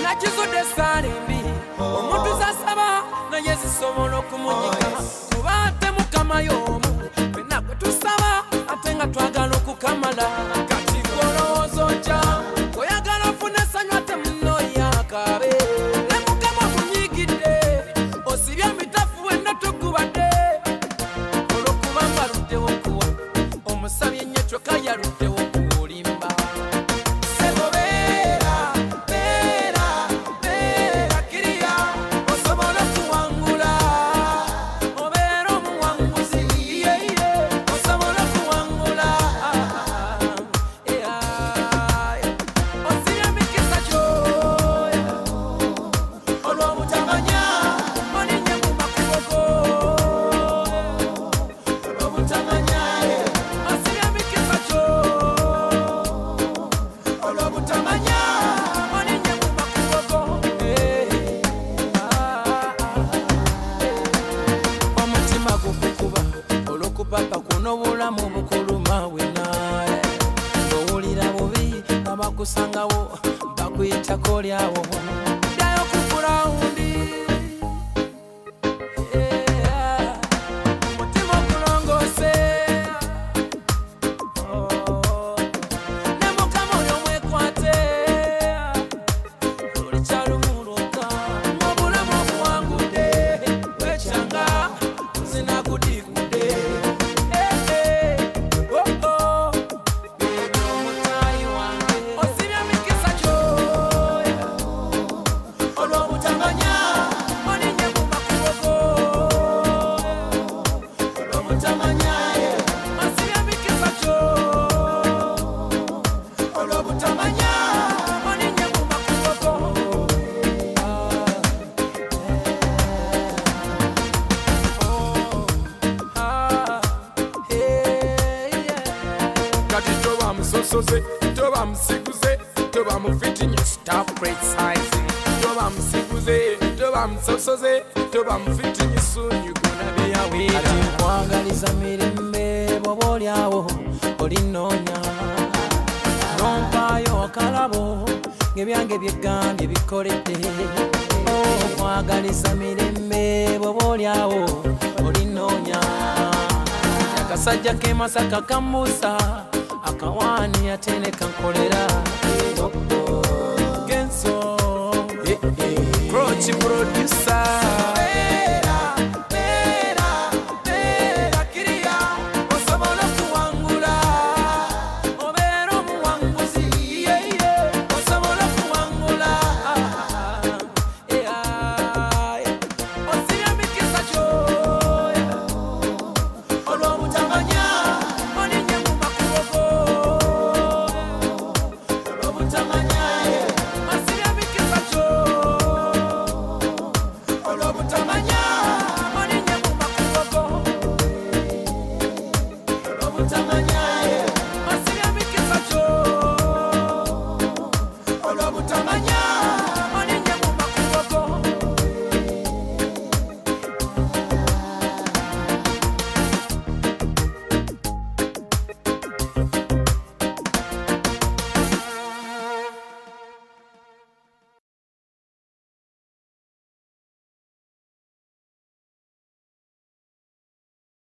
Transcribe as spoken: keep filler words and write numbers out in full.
nakizudde salimbi omuntu zasaba naye zisobola okumunyika kuba ate mukama y'omu fenna gwe tusaba ate nga twagala okukamala kati golowooza otya oyagala ofune essanyu ate munno yakabe ne mukama munyigidde osibye emitafu wenna tugubadde olw'okuba mbaluddewo okuwa omusabye ennyo kyokka yaluddewo kulimba kusangawo bakuyitako lyawo ddayo ku kulawundi mutima okulongoose ne mukama oyo mwekwate olikyalumulwoka obulamu obuwangudde wekyanga zinakudikudde soze toba msiguze toba mufitting stop criticizing toba msiguze toba msosoze toba mufitting soon you gonna be away ati kwangaliza mirembe bobolyawo olinonya nompayo akalabo ngebyange byegambye bikoledde kwangaliza mirembe bobolyawo olinonya akasajja ke Masaka kamusa akawani atene kankolera genso Crochi producer Tamanya